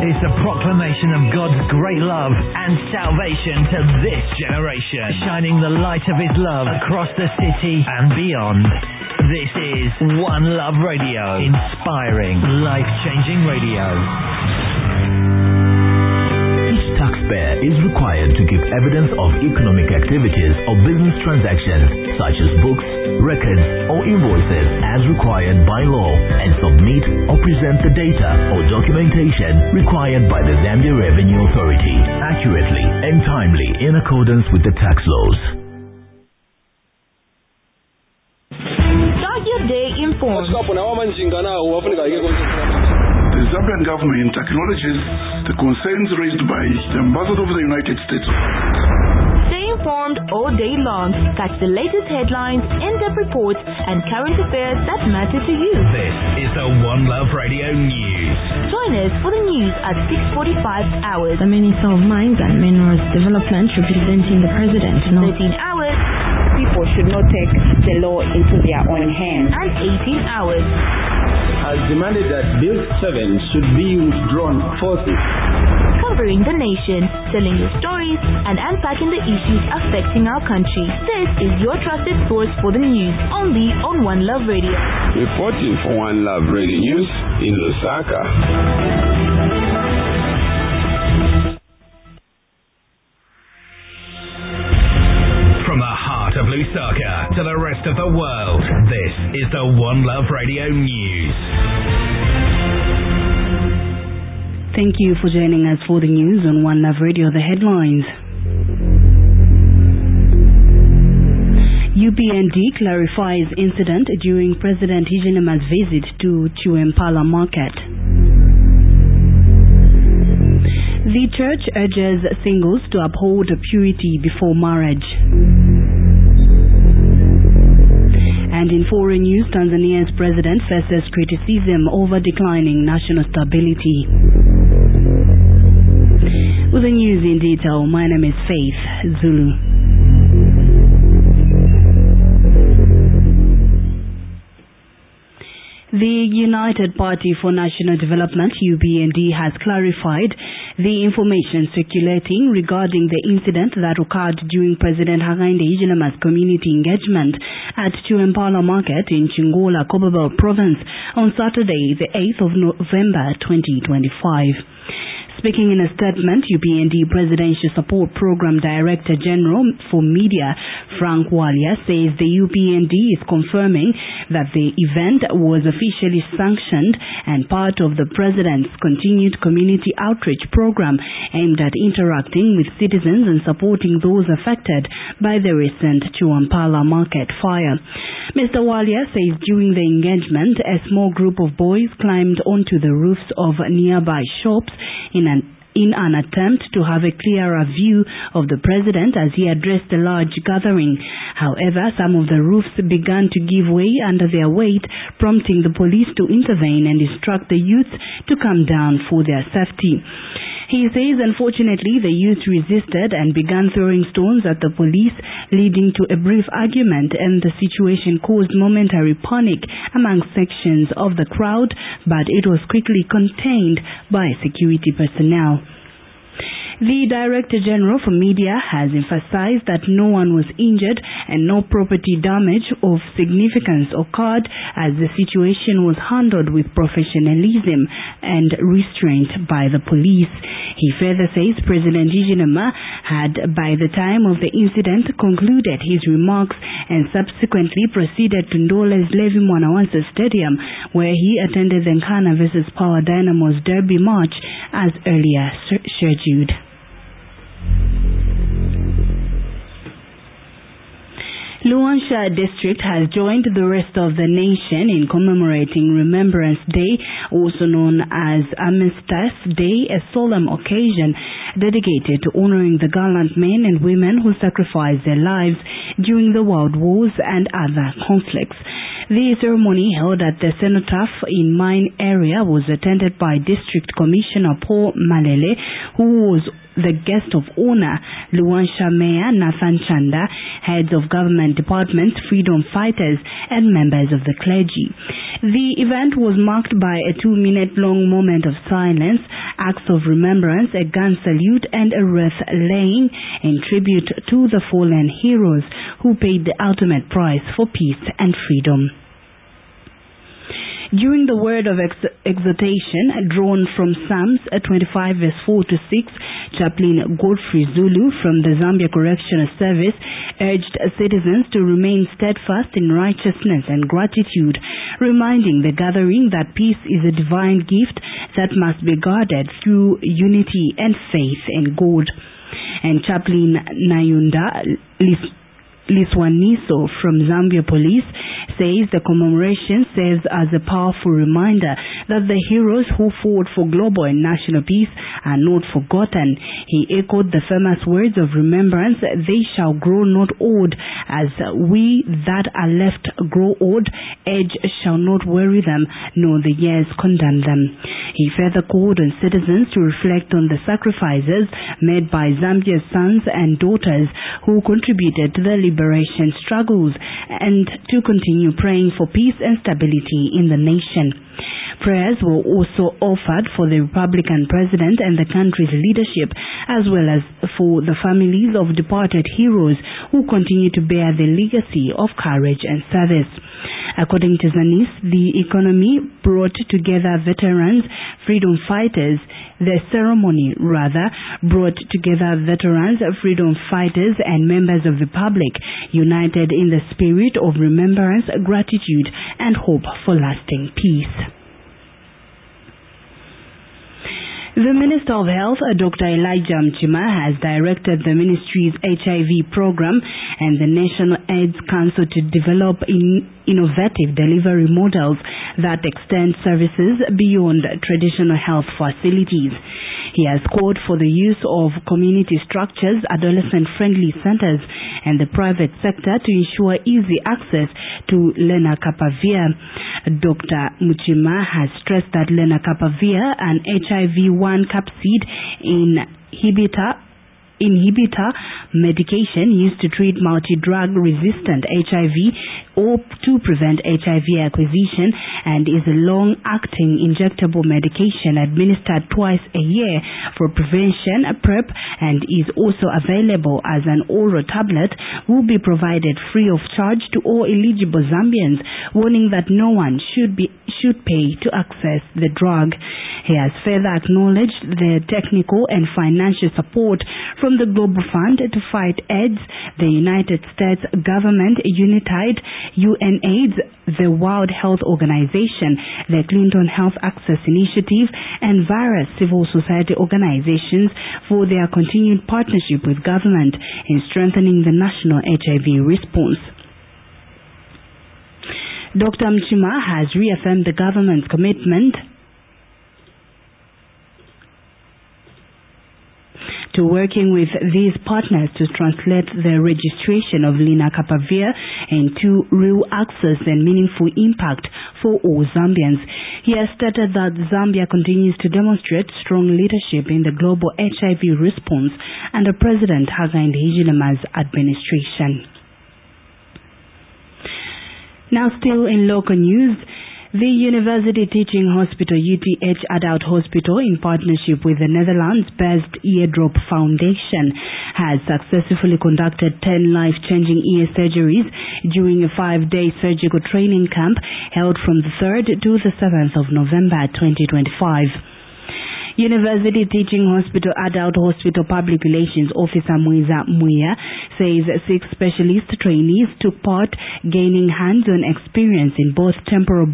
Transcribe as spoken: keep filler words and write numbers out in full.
is the proclamation of God's great love and salvation to this generation, shining the light of His love across the city and beyond. This is One Love Radio, inspiring, life-changing radio. Each taxpayer is required to give evidence of economic activities or business transactions, such as books, records, or invoices as required by law, and submit or present the data or documentation required by the Zambia Revenue Authority accurately and timely in accordance with the tax laws. Start your day informed. The Zambian government acknowledges the concerns raised by the Ambassador of the United States. Stay informed all day long. Catch the latest headlines, in-depth reports, and current affairs that matter to you. This is the One Love Radio News. Join us for the news at six forty-five hours. The Minister of Mines and Minerals Development representing the President. thirteen hours. People should not take the law into their own hands. And eighteen hours. Has demanded that Bill seven should be withdrawn forthwith. Covering the nation, telling your stories, and unpacking the issues affecting our country. This is your trusted source for the news, only on One Love Radio. Reporting for One Love Radio News in Lusaka. From the heart of Lusaka to the rest of the world, this is the One Love Radio News. Thank you for joining us for the news on One Love Radio. The headlines. U P N D clarifies incident during President Hichilema's visit to Chiwempala Market. The church urges singles to uphold purity before marriage. And in foreign news, Tanzania's president faces criticism over declining national stability. With the news in detail, my name is Faith Zulu. The United Party for National Development, U P N D, has clarified the information circulating regarding the incident that occurred during President Hakainde Hichilema's community engagement at Chiwempala Market in Chingola, Copperbelt Province on Saturday, the eighth of November twenty twenty-five. Speaking in a statement, U P N D Presidential Support Program Director General for Media, Frank Walia, says the U P N D is confirming that the event was officially sanctioned and part of the President's continued community outreach program aimed at interacting with citizens and supporting those affected by the recent Chiwempala Market fire. Mister Walia says during the engagement, a small group of boys climbed onto the roofs of nearby shops in an in an attempt to have a clearer view of the president as he addressed a large gathering. However, some of the roofs began to give way under their weight, prompting the police to intervene and instruct the youth to come down for their safety. He says, unfortunately, the youth resisted and began throwing stones at the police, leading to a brief argument, and the situation caused momentary panic among sections of the crowd, but it was quickly contained by security personnel. The Director General for Media has emphasized that no one was injured and no property damage of significance occurred as the situation was handled with professionalism and restraint by the police. He further says President Hichilema had, by the time of the incident, concluded his remarks and subsequently proceeded to Ndole's Levi Mwanawansa Stadium, where he attended the Nkana versus Power Dynamos Derby match as earlier scheduled. Luansha District has joined the rest of the nation in commemorating Remembrance Day, also known as Armistice Day, a solemn occasion dedicated to honoring the gallant men and women who sacrificed their lives during the world wars and other conflicts. The ceremony held at the Cenotaph in Mine area was attended by District Commissioner Paul Malele, who was the guest of honor, Luansha Mayor Nathan Chanda, heads of government departments, freedom fighters, and members of the clergy. The event was marked by a two-minute long moment of silence acts of remembrance, a gun salute, and a wreath laying in tribute to the fallen heroes who paid the ultimate price for peace and freedom. During the word of ex- exhortation drawn from Psalms twenty-five verse four to six, Chaplain Godfrey Zulu from the Zambia Correctional Service urged citizens to remain steadfast in righteousness and gratitude, reminding the gathering that peace is a divine gift that must be guarded through unity and faith in God. And Chaplain Nayunda Lis- Liswaniso from Zambia Police says the commemoration serves as a powerful reminder that the heroes who fought for global and national peace are not forgotten. He echoed the famous words of remembrance, "They shall grow not old, as we that are left grow old. Age shall not weary them, nor the years condemn them." He further called on citizens to reflect on the sacrifices made by Zambia's sons and daughters who contributed to the liberation struggles, and to continue praying for peace and stability in the nation. Prayers were also offered for the Republican president and the country's leadership, as well as for the families of departed heroes who continue to bear the legacy of courage and service. According to Zanis, the economy brought together veterans, freedom fighters. The ceremony, rather, brought together veterans, freedom fighters, and members of the public, united in the spirit of remembrance, gratitude, and hope for lasting peace. The Minister of Health, Doctor Elijah Mchima, has directed the ministry's H I V program and the National AIDS Council to develop in innovative delivery models that extend services beyond traditional health facilities. He has called for the use of community structures, adolescent-friendly centers, and the private sector to ensure easy access to lenacapavir. Doctor Mchima has stressed that lenacapavir, an H I V one capsid inhibitor, inhibitor medication used to treat multi-drug resistant H I V or to prevent H I V acquisition, and is a long-acting injectable medication administered twice a year for prevention, PrEP, and is also available as an oral tablet, will be provided free of charge to all eligible Zambians, warning that no one should be should pay to access the drug. He has further acknowledged the technical and financial support from the Global Fund to fight AIDS, the United States government, Unitide, UNAIDS, the World Health Organization, the Clinton Health Access Initiative, and various civil society organizations for their continued partnership with government in strengthening the national H I V response. Doctor Mchima has reaffirmed the government's commitment to working with these partners to translate the registration of lenacapavir into real access and meaningful impact for all Zambians. He has stated that Zambia continues to demonstrate strong leadership in the global H I V response under President Hakainde Hichilema's administration. Now, still in local news, the University Teaching Hospital U T H Adult Hospital, in partnership with the Netherlands-based Eardrop Foundation, has successfully conducted ten life-changing ear surgeries during a five-day surgical training camp held from the third to the seventh of November twenty twenty-five. University Teaching Hospital Adult Hospital Public Relations Officer Muiza Muya says six specialist trainees took part, gaining hands-on experience in both temporal